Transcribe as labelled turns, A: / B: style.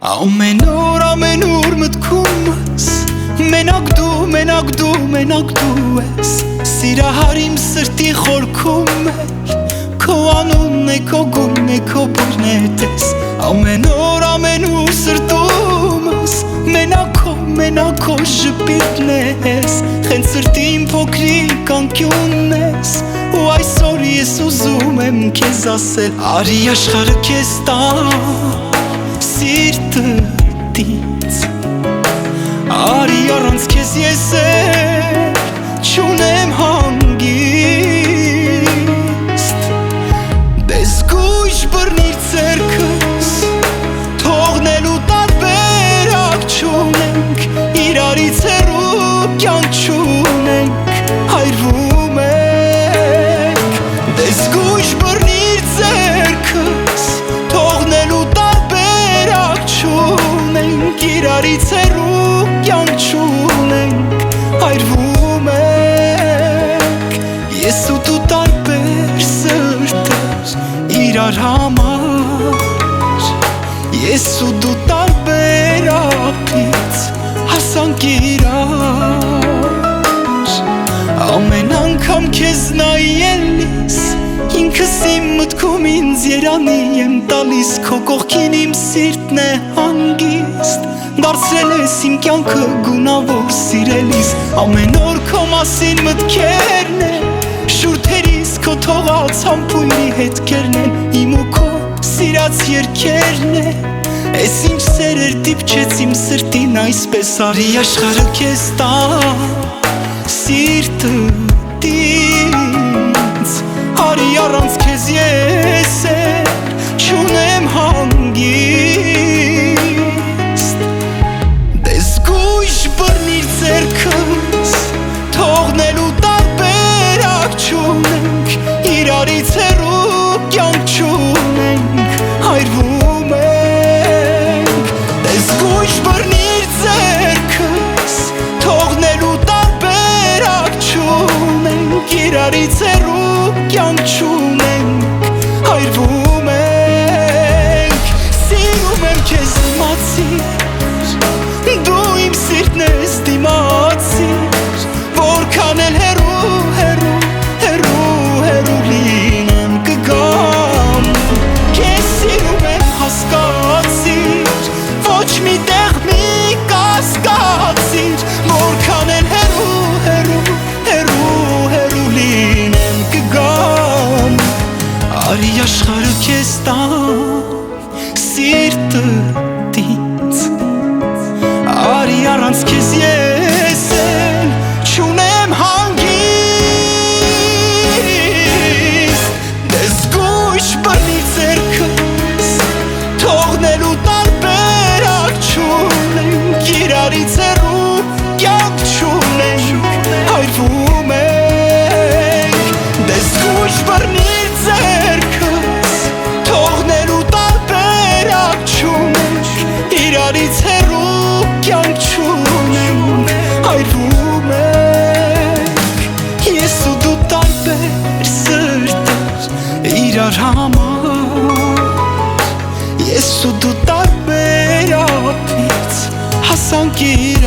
A: Ամեն օր մտքումս մենակ դու ես, սիրահար իմ սրտի խորքում էր, քո անունն է, քո գույնն է, քո բույրն է տես։ Ամեն օր սրտումս մենակ քո ժպիտն ես, խենց սրտի իմ փոքրիկ անկյունն ես, ու այսօր ես ուզում եմ քեզ ասել, արի աշխարհը քեզ տա սիրտից, արի առանց քեզ ես չունեմ հանգիստ, դες գույշ բռնիր ձեռքս, թողնելու տարբերակ չունենք, իրարից հեռու կյանք չունենք, հայրվում ենք, դες գույշ բռնիր ձեռքս, թողնելու տարբերակ չունենք, իրարից հեռու կյանք չունենք, հայրվում ենք, ես ու դու տարբեր սրտեր իրար համար, ես ու դու տարբեր ափից հասանք իրար, ամեն անգամ քեզ նայելիս ինքս իմ մտքում ինձ երանի եմ տալիս, քո կողքին իմ սիրտն է հանգիստ, դարձրել ես իմ կյանքը գունավոր սիրելիս, ամեն օր քո մասին մտքերն են, շուրթերիս քո թողած համբույրի հետքերն են, իմ ու քո սիրած երգերն են, ես ինչ սերեր դիպչեց իմ սրտին այսպես, արի աշխարհը քեզ տա սիրտից, արի առանց քեզ ես չունեմ հանգիստ, դες գույշ բռնիր ձեռքս, թողնելու տարբերակ չունենք, իրարից հեռու կյանք չունենք, հայրվում ենք, դες գույշ բռնիր ձեռքս, թողնելու տարբերակ չունենք, իրարից հեռու կյանք չունենք, հայրվում ենք, սիրում եմ քեզ իմացիր, դու իմ սիրտն ես դիմացիր, որքան էլ հեռու լինեմ կգամ, քեզ սիրում եմ հասկացիր, ոչ մի տեղ մի կասկածիր, որքան էլ հեռու լինեմ կգամ, արի աշխարհը քեզ տամ սիրտից, արի առանց քեզ ես չունեմ հանգիստ, դες գույշ բռնիր ձեռքս, թողնելու տարբերակ չունենք, իրարից հեռու կյանք չունենք, հայրվում ենք, դες գույշ բռնիր ձեռքս, թողնելու տարբերակ չունենք, իրարից հեռու կյանք չունենք, հայրվում ենք, ես ու դու տարբեր սրտեր իրար համար, ես ու դու տարբեր ափից հասանք